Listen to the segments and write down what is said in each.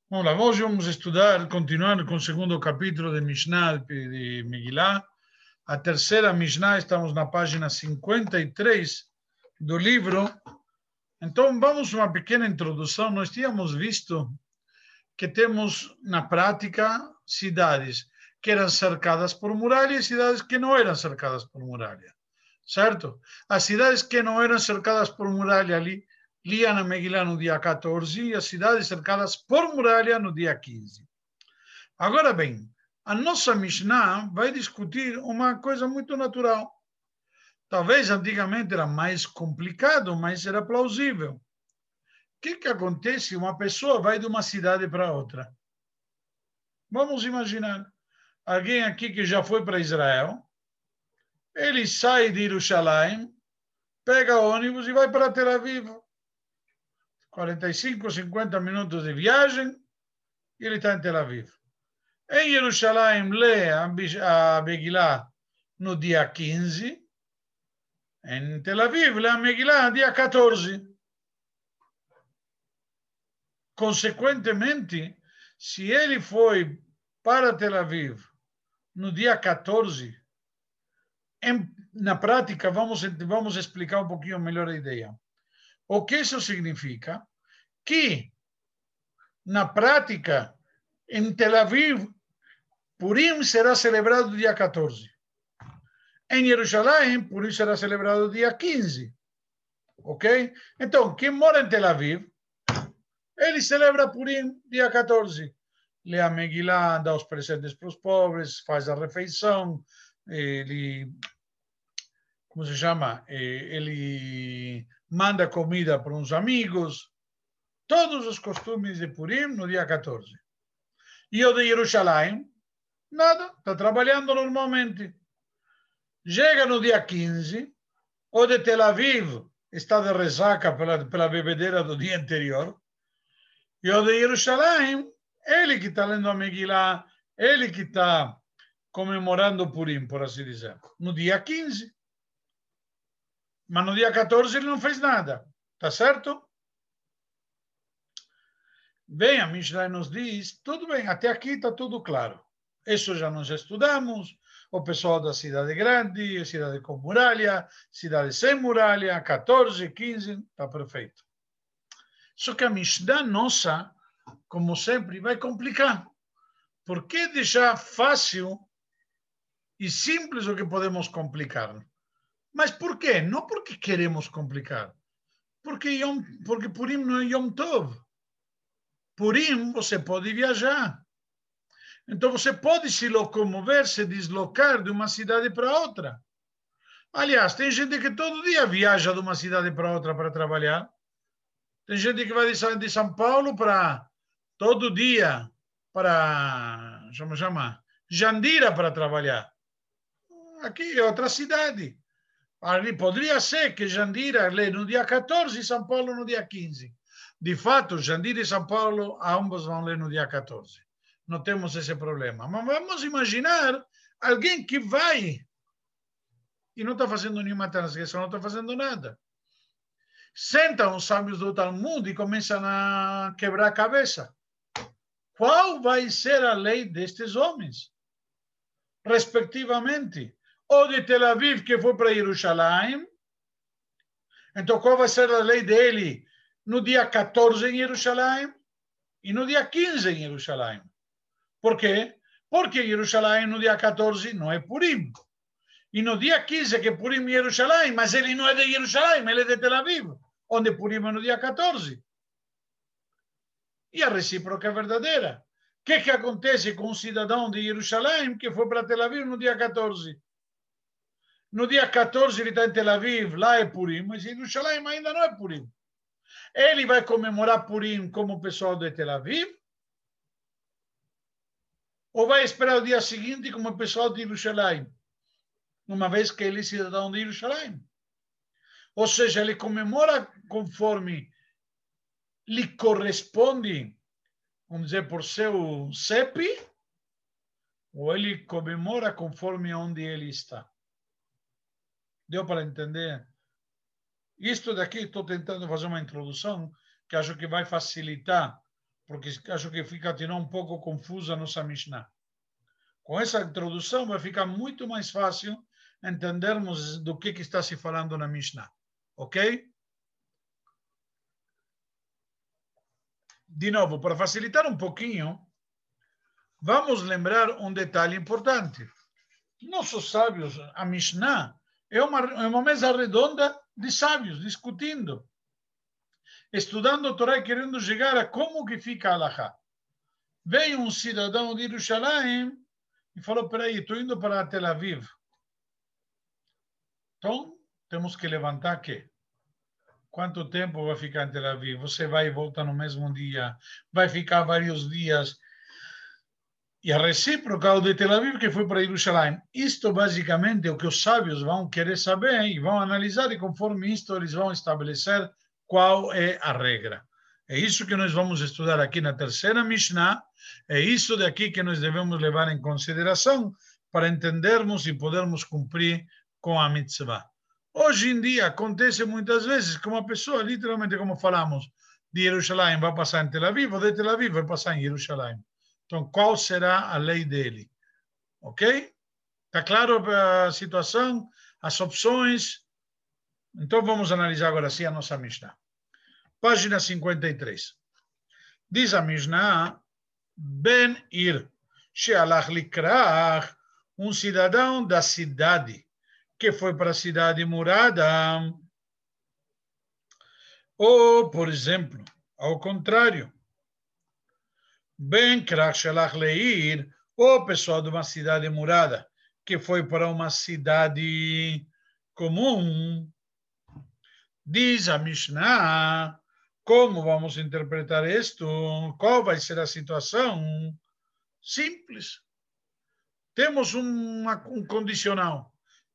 Vamos lá, hoje vamos estudar, continuar com o segundo capítulo de Mishnah de Megillah. A terceira Mishnah, estamos na página 53 do livro. Então, vamos uma pequena introdução. Nós tínhamos visto que temos, na prática, cidades que eram cercadas por muralha e cidades que não eram cercadas por muralha. Certo? As cidades que não eram cercadas por muralha ali, liam na Megillah no dia 14 e as cidades cercadas por muralha no dia 15. Agora bem, a nossa Mishnah vai discutir uma coisa muito natural. Talvez antigamente era mais complicado, mas era plausível. O que acontece? Uma pessoa vai de uma cidade para outra. Vamos imaginar alguém aqui que já foi para Israel, ele sai de Jerusalém, pega ônibus e vai para Tel Aviv. 45, 50 minutos de viagem e ele está em Tel Aviv. Em Jerusalém, lê a Megillah no dia 15. Em Tel Aviv, lê a Megillah no dia 14. Consequentemente, se ele foi para Tel Aviv no dia 14, na prática, vamos explicar um pouquinho melhor a ideia. O que isso significa? Que, na prática, em Tel Aviv, Purim será celebrado dia 14. Em Jerusalém, Purim será celebrado dia 15. Ok? Então, quem mora em Tel Aviv, ele celebra Purim dia 14. Lê a Megillah, dá os presentes para os pobres, faz a refeição, ele, como se chama? Ele manda comida para uns amigos. Todos os costumes de Purim no dia 14. E o de Jerusalém, nada, está trabalhando normalmente. Chega no dia 15, o de Tel Aviv está de ressaca pela bebedeira do dia anterior, e o de Jerusalém, ele que está lendo a Megillah, ele que está comemorando o Purim, por assim dizer, no dia 15. Mas no dia 14 ele não fez nada, tá certo? Bem, a Mishnah nos diz, tudo bem, até aqui está tudo claro. Isso já nós estudamos, o pessoal da cidade grande, cidade com muralha, cidade sem muralha, 14, 15, está perfeito. Só que a Mishnah nossa, como sempre, vai complicar. Por que deixar fácil e simples o que podemos complicar? Mas por quê? Não porque queremos complicar. Porque Purim não é Yom Tov. Purim você pode viajar. Então você pode se locomover, se deslocar de uma cidade para outra. Aliás, tem gente que todo dia viaja de uma cidade para outra para trabalhar. Tem gente que vai de São Paulo para todo dia para, como chama, Jandira para trabalhar. Aqui é outra cidade. Ali poderia ser que Jandira lê no dia 14 e São Paulo no dia 15. De fato, Jandira e São Paulo ambos vão ler no dia 14. Não temos esse problema. Mas vamos imaginar alguém que vai e não está fazendo nenhuma transgressão, não está fazendo nada. Sentam os sábios do Talmud e começam a quebrar a cabeça. Qual vai ser a lei destes homens? Respectivamente, o de Tel Aviv que foi para Jerusalém. Então, qual vai ser a lei dele no dia 14 em Jerusalém e no dia 15 em Jerusalém? Por quê? Porque Jerusalém no dia 14 não é Purim. E no dia 15 que é Purim em Jerusalém, mas ele não é de Jerusalém, ele é de Tel Aviv, onde Purim é no dia 14. E a recíproca é verdadeira. O que acontece com um cidadão de Jerusalém que foi para Tel Aviv no dia 14? No dia 14 ele está em Tel Aviv, lá é Purim, mas em Jerusalém ainda não é Purim. Ele vai comemorar Purim como o pessoal de Tel Aviv? Ou vai esperar o dia seguinte como o pessoal de Jerusalém? Uma vez que ele é cidadão de Jerusalém. Ou seja, ele comemora conforme lhe corresponde, vamos dizer, por seu CEP, ou ele comemora conforme onde ele está. Deu para entender? Isto daqui, estou tentando fazer uma introdução que acho que vai facilitar porque acho que fica um pouco confusa a nossa Mishnah. Com essa introdução vai ficar muito mais fácil entendermos do que está se falando na Mishnah. Ok? De novo, para facilitar um pouquinho, vamos lembrar um detalhe importante. Nossos sábios, a Mishnah, é uma mesa redonda de sábios, discutindo, estudando a Torá e querendo chegar a como que fica a Halachá. Veio um cidadão de Jerusalém e falou, peraí, estou indo para Tel Aviv. Então, temos que levantar quê? Quanto tempo vai ficar em Tel Aviv? Você vai e volta no mesmo dia? Vai ficar vários dias? E a recíproca o de Tel Aviv que foi para Jerusalém. Isto basicamente é o que os sábios vão querer saber e vão analisar e conforme isto eles vão estabelecer qual é a regra. É isso que nós vamos estudar aqui na terceira Mishnah. É isso daqui que nós devemos levar em consideração para entendermos e podermos cumprir com a mitzvah. Hoje em dia acontece muitas vezes que uma pessoa, literalmente como falamos, de Jerusalém vai passar em Tel Aviv ou de Tel Aviv vai passar em Jerusalém. Então, qual será a lei dele? Ok? Está claro a situação? As opções? Então, vamos analisar agora sim a nossa Mishnah. Página 53. Diz a Mishnah, Ben Ir, Shealach Likrach, um cidadão da cidade, que foi para a cidade murada. Ou, por exemplo, ao contrário, Ben Krach Shalach Leir, ou pessoal de uma cidade murada, que foi para uma cidade comum. Diz a Mishnah, como vamos interpretar isto? Qual vai ser a situação? Simples. Temos um condicional.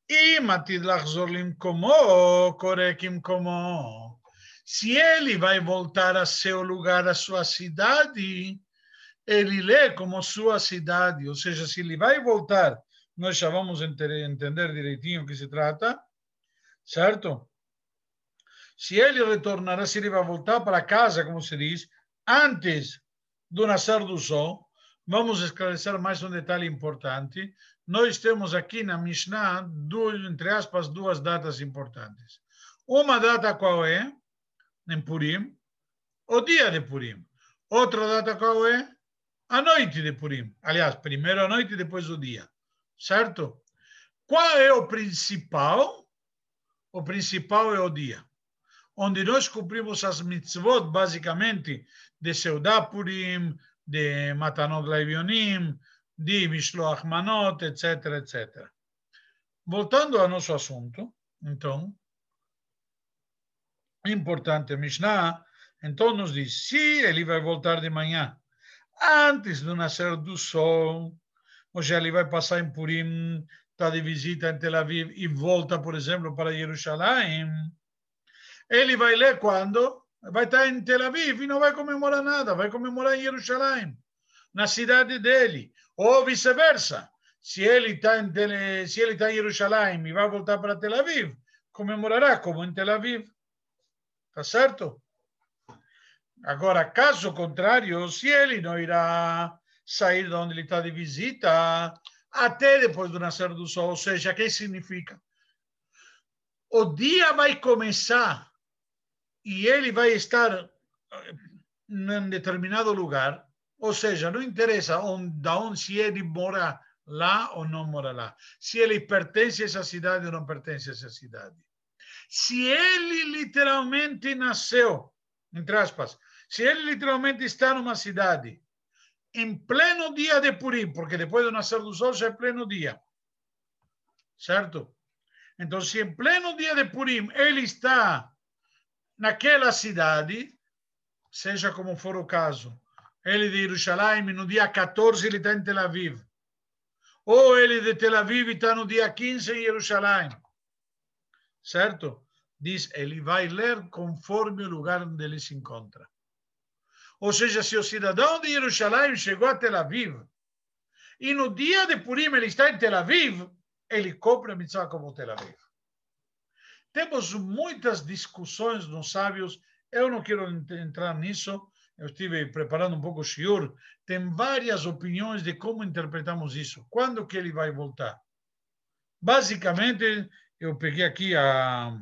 Se ele vai voltar a seu lugar, a sua cidade, ele lê como sua cidade, ou seja, se ele vai voltar, nós já vamos entender direitinho o que se trata, certo? Se ele retornará, se ele vai voltar para casa, como se diz, antes do nascer do sol, vamos esclarecer mais um detalhe importante. Nós temos aqui na Mishnah, entre aspas, duas datas importantes. Uma data qual é? Em Purim, o dia de Purim. Outra data qual é? A noite de Purim. Aliás, primeiro a noite e depois o dia. Certo? Qual é o principal? O principal é o dia. Onde nós cumprimos as mitzvot, basicamente, de Seudá Purim, de Matanot Leivionim, de Mishloach Manot, etc, etc. Voltando ao nosso assunto, então, importante, Mishnah, então nos diz, se ele vai voltar de manhã, antes do nascer do sol, ou seja, ele vai passar em Purim, está de visita em Tel Aviv e volta, por exemplo, para Jerusalém, ele vai ler quando? Vai estar em Tel Aviv e não vai comemorar nada, vai comemorar em Jerusalém, na cidade dele, ou vice-versa. Se ele está em Jerusalém e vai voltar para Tel Aviv, comemorará como em Tel Aviv. Tá certo? Agora, caso contrário, se ele não irá sair de onde ele está de visita até depois do nascer do sol, ou seja, o que significa? O dia vai começar e ele vai estar em determinado lugar, ou seja, não interessa se ele mora lá ou não mora lá, se ele pertence a essa cidade ou não pertence a essa cidade. Se ele literalmente nasceu, entre aspas, se ele literalmente está numa cidade em pleno dia de Purim, porque depois do nascer do sol já é pleno dia, certo? Então, se em pleno dia de Purim ele está naquela cidade, seja como for o caso, ele de Jerusalém, no dia 14 ele está em Tel Aviv, ou ele de Tel Aviv está no dia 15 em Jerusalém, certo? Diz, ele vai ler conforme o lugar onde ele se encontra. Ou seja, se o cidadão de Jerusalém chegou a Tel Aviv e no dia de Purim ele está em Tel Aviv, ele cumpre a mitzvah como Tel Aviv. Temos muitas discussões nos sábios, eu não quero entrar nisso, eu estive preparando um pouco o shiur, tem várias opiniões de como interpretamos isso. Quando que ele vai voltar? Basicamente, eu peguei aqui a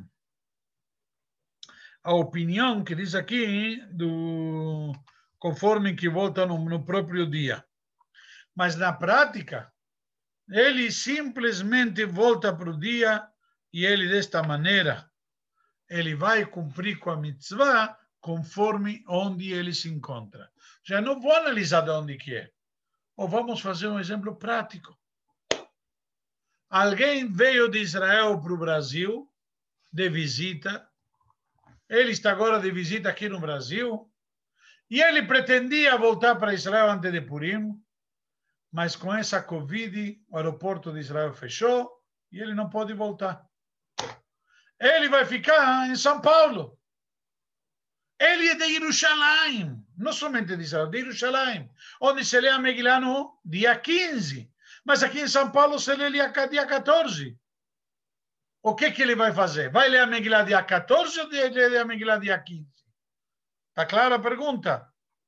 opinião que diz aqui, conforme que volta no próprio dia. Mas na prática, ele simplesmente volta para o dia e ele, desta maneira, ele vai cumprir com a mitzvah conforme onde ele se encontra. Já não vou analisar de onde que é. Ou vamos fazer um exemplo prático. Alguém veio de Israel para o Brasil de visita. Ele está agora de visita aqui no Brasil. E ele pretendia voltar para Israel antes de Purim. Mas com essa Covid, o aeroporto de Israel fechou e ele não pode voltar. Ele vai ficar em São Paulo. Ele é de Jerusalém, não somente de Israel, de Jerusalém, onde se lê a Megillah no dia 15. Mas aqui em São Paulo se lê dia 14. O que ele vai fazer? Vai ler a Megillah dia 14 ou vai ler a Megillah dia 15? Está clara a pergunta?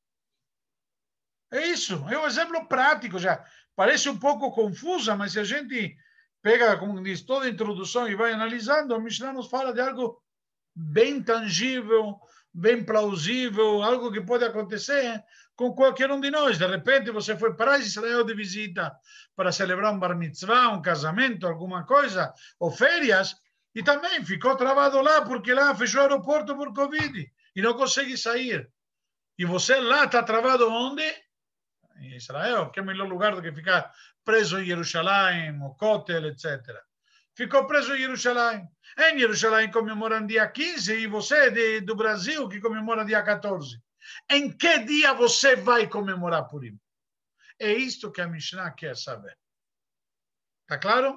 É isso, é um exemplo prático já. Parece um pouco confusa, mas se a gente pega, como diz, toda a introdução e vai analisando, a Mishnah nos fala de algo bem tangível, bem plausível, algo que pode acontecer com qualquer um de nós. De repente, você foi para Israel de visita para celebrar um bar mitzvah, um casamento, alguma coisa, ou férias, e também ficou travado lá, porque lá fechou o aeroporto por Covid, e não consegue sair. E você lá está travado onde? Em Israel, que é o melhor lugar do que ficar preso em Jerusalém, o Kotel, etc. Ficou preso em Jerusalém. Em Jerusalém comemoram dia 15 e você do Brasil que comemora dia 14. Em que dia você vai comemorar Purim? É isto que a Mishnah quer saber. Está claro?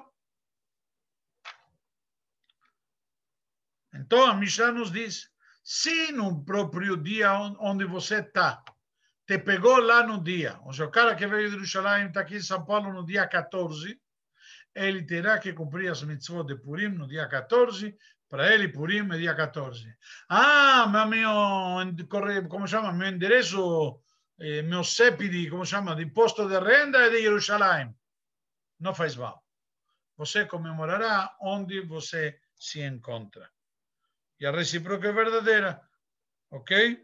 Então a Mishnah nos diz, se no próprio dia onde você está, te pegou lá no dia, ou seja, o cara que veio de Jerusalém está aqui em São Paulo no dia 14, ele terá que cumprir as mitzvot de Purim no dia 14, para ele Purim é dia 14. Ah, mas como chama? Meu endereço, meu CEP, como chama? De imposto de renda é de Jerusalém. Não faz mal. Você comemorará onde você se encontra. E a recíproca é verdadeira. Ok?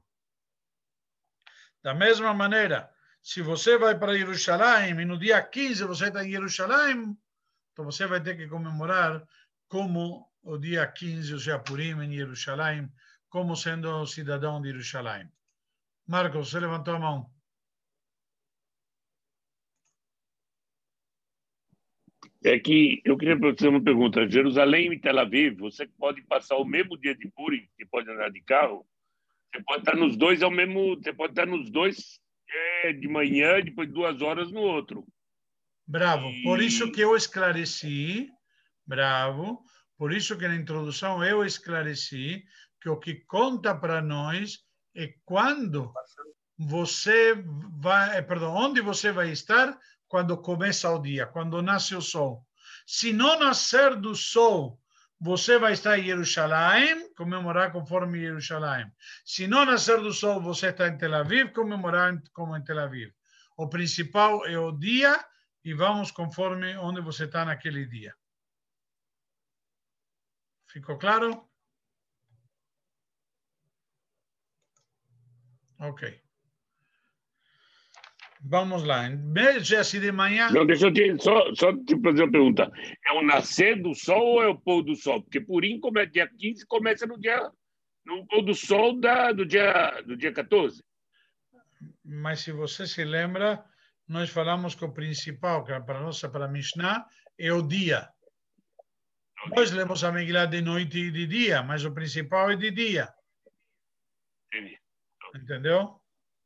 Da mesma maneira, se você vai para Jerusalém e no dia 15 você está em Jerusalém, então você vai ter que comemorar como o dia 15, ou seja, Purim em Jerusalém, como sendo cidadão de Jerusalém. Marcos, você levantou a mão. É que eu queria fazer uma pergunta. Jerusalém e Tel Aviv, você pode passar o mesmo dia de Purim, você pode andar de carro, você pode estar nos dois ao mesmo, você pode estar nos dois de manhã, depois 2 horas no outro. Bravo. Por isso que eu esclareci, bravo, por isso que na introdução eu esclareci que o que conta para nós é quando você vai, perdão, onde você vai estar quando começa o dia, quando nasce o sol. Se não nascer do sol, você vai estar em Jerusalém, comemorar conforme Jerusalém. Se não nascer do sol, você está em Tel Aviv, comemorar como em Tel Aviv. O principal é o dia e vamos conforme onde você está naquele dia. Ficou claro? Ok. Vamos lá. Em vez de assim de manhã. Não, deixa eu só te fazer uma pergunta. É o nascer do sol ou é o pôr do sol? Porque Purim começa dia 15, começa no pôr do sol do dia 14. Mas se você se lembra, nós falamos que o principal, que para a Mishnah, é o dia. Nós lemos a Megillah de noite e de dia, mas o principal é de dia. Entendi. Entendeu?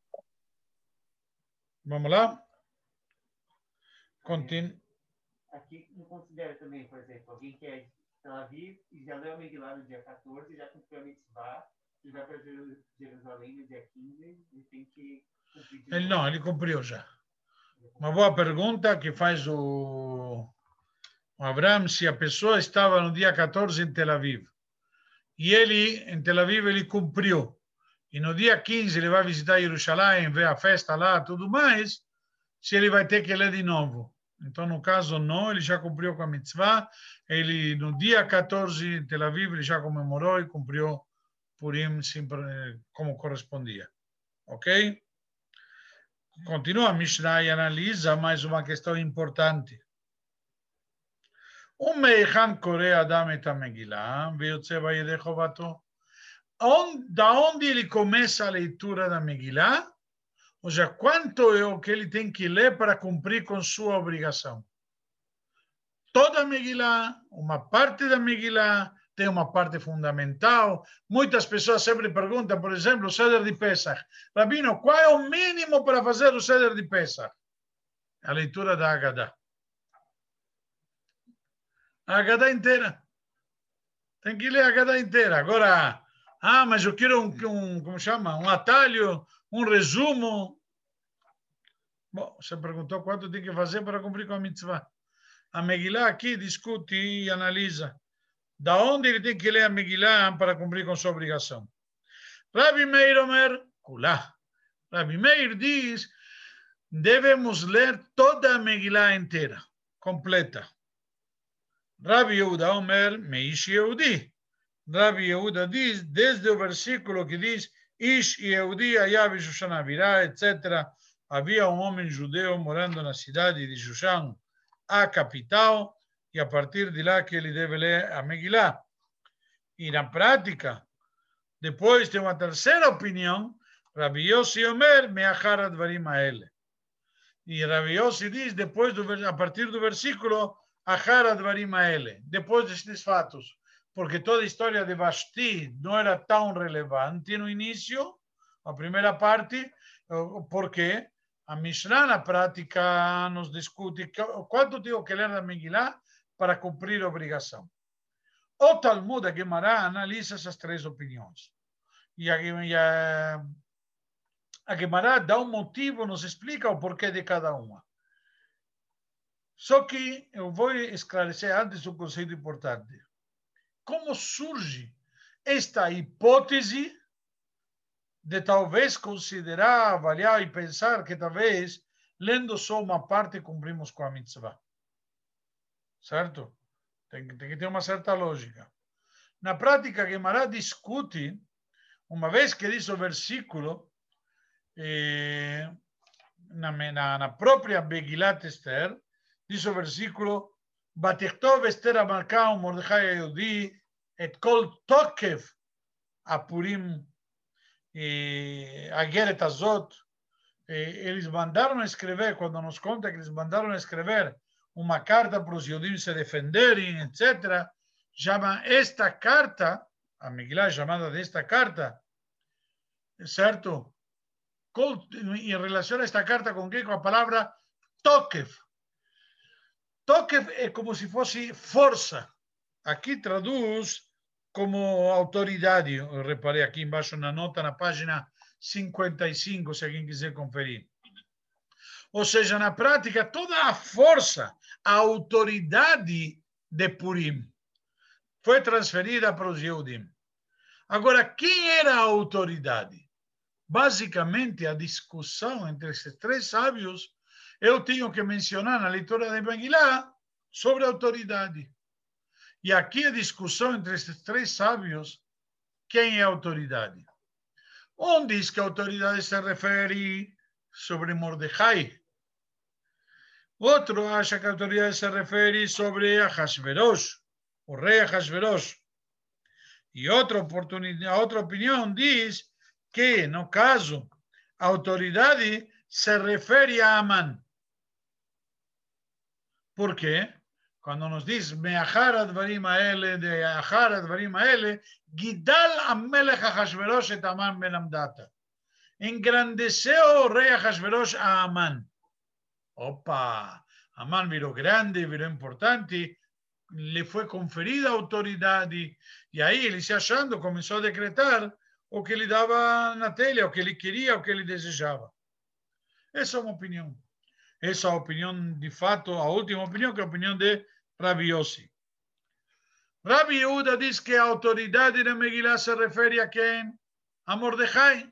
Vamos lá? Continue. Aqui não considera também, por exemplo, alguém que é de Tel Aviv e já leu a Megillah no dia 14, já cumpriu a mitzvah, e vai para Jerusalém no dia 15 e tem que cumprir de Ele novo. não, ele cumpriu já. Uma boa pergunta que faz o Abraham, se a pessoa estava no dia 14 em Tel Aviv. E ele, em Tel Aviv, ele cumpriu. e no dia 15 ele vai visitar Jerusalém, ver a festa lá, tudo mais, se ele vai ter que ler de novo. Então, no caso, não, ele já cumpriu com a mitzvah, ele no dia 14 em Tel Aviv, ele já comemorou e cumpriu Purim como correspondia. Ok? Continua a Mishnah e analisa mais uma questão importante. ומהיכן קורא אדם את המגילה ויוצא בידי חובתו? Da onde ele começa a leitura da Megillah? Ou seja, quanto é o que ele tem que ler para cumprir com sua obrigação? Toda a Megillah, uma parte da Megillah, tem uma parte fundamental. Muitas pessoas sempre perguntam, por exemplo, o Seder de Pesach. Rabino, qual é o mínimo para fazer o Seder de Pesach? A leitura da Haggadah. A Haggadah inteira. Tem que ler a Haggadah inteira. Agora, mas eu quero como chama? Um atalho, um resumo. Bom, você perguntou quanto tem que fazer para cumprir com a mitzvah. A Megillah aqui discute e analisa da onde ele tem que ler a Megillah para cumprir com sua obrigação. Rabbi Meir Omer, Kulá. Rabbi Meir diz, devemos ler toda a Megillah inteira, completa. Rabbi Yehuda Omer, Meish Yehudi. Rabbi Yehuda diz, desde o versículo que diz, Ish Yehudi Ayav Shushan Avirá, etc., havia um homem judeu morando na cidade de Shushan, a capital, e a partir de lá que ele deve ler a Megillah. E na prática, depois tem uma terceira opinião, Rabbi Yossi Omer, Meachar Advarim Haele. E Rabbi Yossi diz, depois a partir do versículo, Achar Advarim Haele, depois destes fatos, porque toda a história de Vashti não era tão relevante no início, a primeira parte, porque a Mishnah, na prática, nos discute quanto tenho que ler da Megillah para cumprir a obrigação. O Talmud, a Gemara, analisa essas três opiniões. E a Gemara dá um motivo, nos explica o porquê de cada uma. Só que eu vou esclarecer antes um conceito importante. Como surge esta hipótese de talvez considerar, avaliar e pensar que talvez, lendo só uma parte, cumprimos com a mitzvah? Certo? Tem que ter uma certa lógica. Na prática, a Gemara discute, uma vez que diz o versículo, na própria Megillat Esther, diz o versículo, Batichtov Esther Amalcah Mordechai Yehudi et kol tokef apurim ageret azot. Eles mandaram escrever, quando nos conta que eles mandaram escrever uma carta para os judeus se defenderem, etc., chama esta carta, a Megillah chamada desta carta, certo? Em relação a esta carta, com quê? Com a palavra tokef. Tokef é como se fosse força. Aqui traduz como autoridade. Eu reparei aqui embaixo na nota, na página 55, se alguém quiser conferir. Ou seja, na prática, toda a força, a autoridade de Purim foi transferida para os Yehudim. Agora, quem era a autoridade? Basicamente, a discussão entre esses três sábios, eu tenho que mencionar na leitura de Megillah sobre a autoridade. E aqui a discussão entre esses três sábios, quem é a autoridade? Um diz que a autoridade se refere sobre Mordecai. Outro acha que a autoridade se refere sobre Ahasverosh, o rei Ahasverosh. E outra opinião diz que, no caso, a autoridade se refere a Amán. Por quê? Quando nos diz Meachar Advarim Haele, de Achar Advarim Haele, Gidal Amelech Ahasverosh et Amán ben Amdata. Engrandeceu o rei Ahasverosh a Amán. Opa! Amán virou grande, virou importante, lhe foi conferida autoridade, e aí ele se achando começou a decretar o que ele dava na telha, o que ele queria, o que ele desejava. Essa é uma opinião. Essa é a opinião, de fato, a última opinião, que é a opinião de Rabbi Yossi. Rabbi Yehuda diz que a autoridade da Megillah se refere a quem? a Mordecai.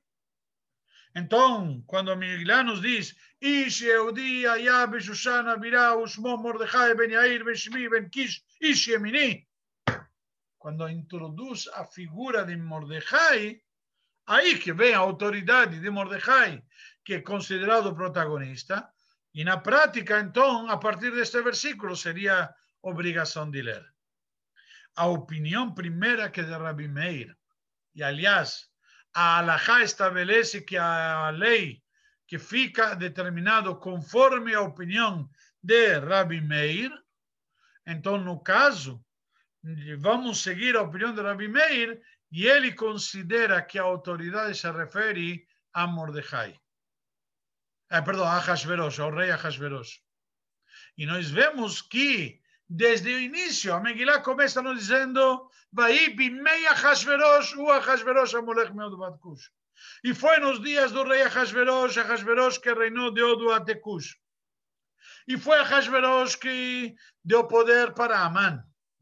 Então, quando a Megilá nos diz Ish Yehudi Hayá Beshushana Birá Ushmo Mordecai Ben Yair Ben Shimi Ben Kish Ish Yemini, quando introduz a figura de Mordecai, aí que vem a autoridade de Mordecai, que é considerado protagonista, e na prática, então, a partir deste versículo, seria obrigação de ler. A opinião primeira que é de Rabi Meir, e aliás, a Halachá estabelece que a lei que fica determinado conforme a opinião de Rabi Meir, então, no caso, vamos seguir a opinião de Rabi Meir, e ele considera que a autoridade se refere a Mordecai. Perdão, a Ahasverosh, ao rei Ahasverosh. E nós vemos que, desde o início, a Megilá começa nos dizendo Vai bimei Ahasverosh, o Ahasverosh amolech meod bat Cush. E foi nos dias do rei Ahasverosh que reinou de Odo até Cush. E foi Ahasverosh que deu poder para Amán.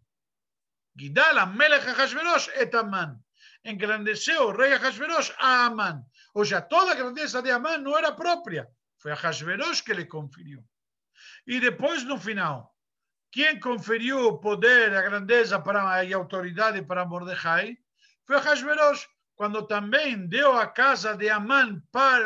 Gidal, Amelech Ahasverosh et Amán. Engrandeceu o rei Ahasverosh a Amán. Ou seja, toda a grandeza de Amán não era própria. Foi Ahasverosh que lhe conferiu. E depois, no final, quem conferiu o poder, a grandeza e a autoridade para Mordecai foi Ahasverosh, quando também deu a casa de Amán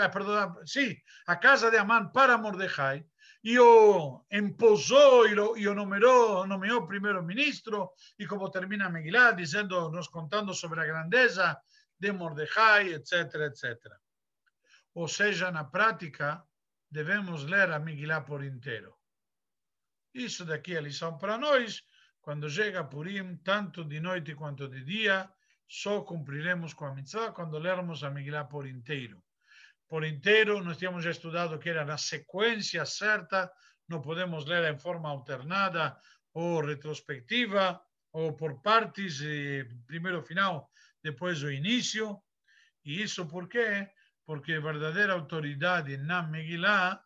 a casa de Amán para Mordecai, e o emposou e o nomeou primeiro-ministro, e como termina a Megilá, nos contando sobre a grandeza de Mordecai, etc, etc. Ou seja, na prática, devemos ler a Megilá por inteiro. Isso daqui é a lição para nós. Quando chega Purim, tanto de noite quanto de dia, só cumpriremos com a mitzvah quando lermos a Megilá por inteiro. Por inteiro, nós tínhamos já estudado que era na sequência certa, não podemos ler em forma alternada ou retrospectiva, ou por partes, primeiro o final, depois o início. E isso por quê? Porque a verdadeira autoridade na Megilá,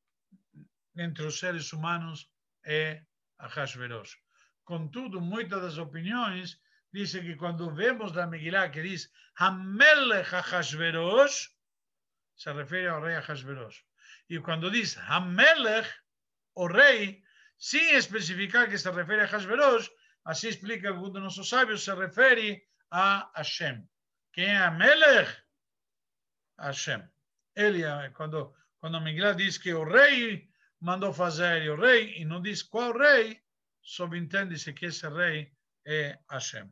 entre os seres humanos, é Ahasverosh. Contudo, muitas das opiniões dizem que quando vemos na Megilá que diz Hamelech Ahasverosh, se refere ao rei Ahasverosh. E quando diz Hamelech, o rei, sem especificar que se refere a Ahasverosh, assim explica algum de nossos sábios, se refere a Hashem. Quem é Hamelech? Hashem. Ele, quando a Megilá diz que o rei mandou fazer o rei, e não diz qual rei, subentende-se que esse rei é Hashem.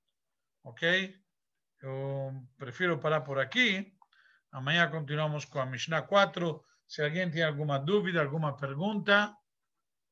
Ok? Eu prefiro parar por aqui. Amanhã continuamos com a Mishnah 4. Se alguém tem alguma dúvida, alguma pergunta,